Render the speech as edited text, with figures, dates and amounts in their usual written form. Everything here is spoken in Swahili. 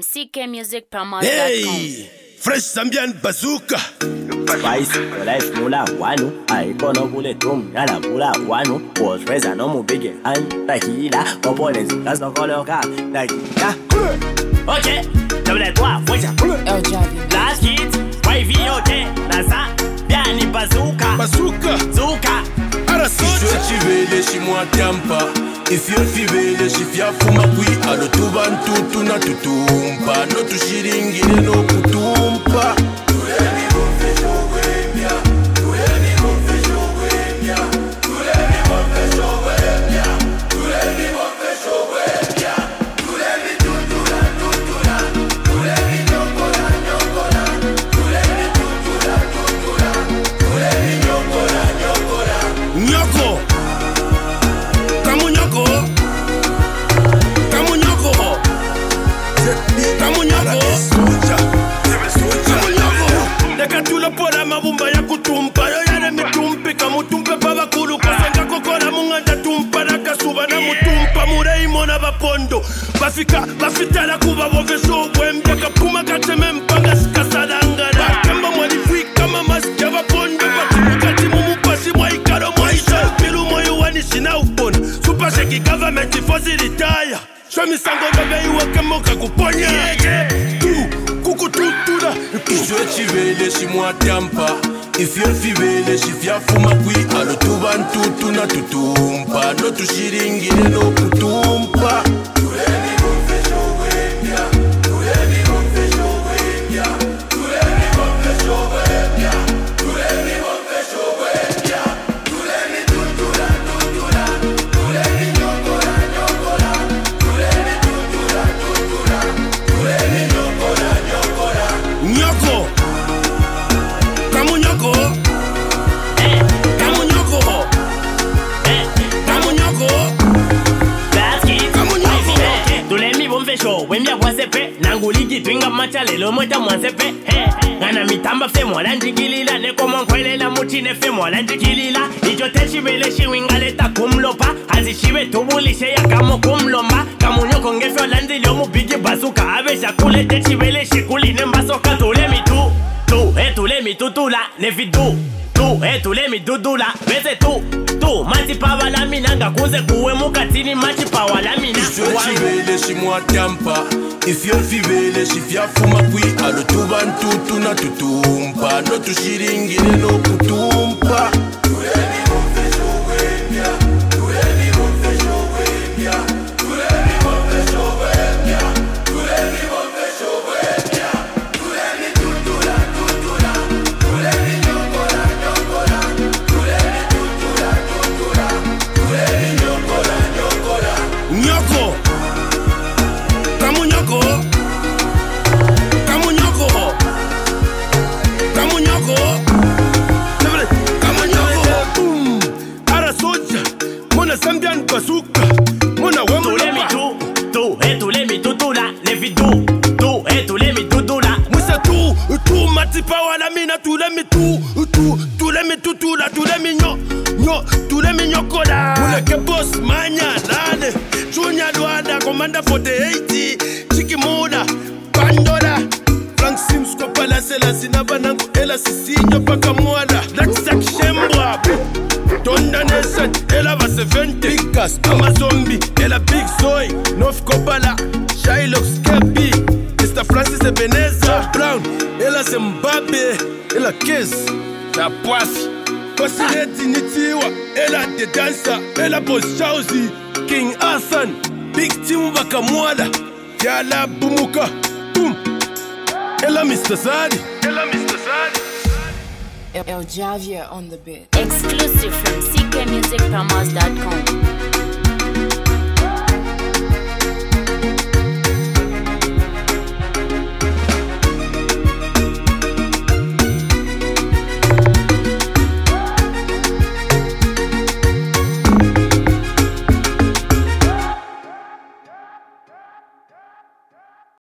ckmusicpromos.com. Hey, Fresh Zambian Bazooka. Spice, your life mula wanu. I gonna bullet room, yala pula wanu. Was raised no mu big and tequila. Components, that's no color car. Tequila. Okay, double toi, voice. El Javi. Last kids, YV, okay. Nasa, Biani Bazooka. Bazooka. Zuka. Arasisho chivele shimwa tampa. If you're fibele shifya fuma kui. Alo tubantutu na tutumpa. No tushiringine no kutumpa. Nekatula pola mabumba ya kutumpa. Yo yare mitumpi kamutumpe baba kulu. Kasenga kokola munganda tumpa. Nakasuba na mutumpa murei mona bapondo. Bafitala kuba bovesho wembia. Kapuma kateme mpanga sikasadangana. Kamba mwalifi kama maski ya bapondo. Kati mumupasi mwa ikaro mwa isha. Milu moyo wanishina upona. Super sheki government ifozi retire. Show me sango bebe iwe kemoka kuponya. Kukututula Kishwe chivele shimwa tampa. If you're fibele shifya fuma kui. Alo tubantutu na tutumpa. No tushiringine no kutumpa. Wembia kwa sepe, nanguliki twinga macha lelo mweta mwansepe. Ngana mitamba fe mwala njikilila. Neko mwankwele na mutine fe mwala njikilila. Ijo techi vele shiwinga leta kumlopa. Hazi shiwe tubulishe ya kamo kumlomba. Kamunyoko ngefyo lanzi liomu bigi bazuka. Avesha kule techi vele shikuli nembasoka. Tule mitu, tule mitu tula nevidu. Tule midudula, vese tu mati pawa la mina. Ngakuze kuwe mukatini mati pawa la mina. Kishwe chivele shimwa tampa. If you're fibele shifya fuma kui. Alo tubantutu na tutumpa. No tushiringine no kutumpa. Zambian Bazooka. Mona wemba tule mi tutula nevidu. Tule mi tutula. Musa tu mati pawa la mina. Tule mi tutula. Tule mi tule mi nyokola. Mule ke boss manya nane. Junior Luada commander for the 80. Chiki Muda Pandora. Frank Sims ko pala sela sinaba nangu ela sisinyo paka mwada. Laksak shembwa Tonda Nation, ela va se 20. Pikas, Amazombi, ela Big Soy. North Kobala, Shylock, Skepi. Mr. Francis Ebenezer Brown, ela Zimbabwe, ela Kiss. La Poisse, Kosineti Nitiwa, ela The Dancer, ela Boss Chauzi. King Hassan, Big Tim Bakamwada. Yala Bumuka, Boom. Ela Mr. Zadi, El Javier on the beat. Exclusive from ckmusicpromos.com.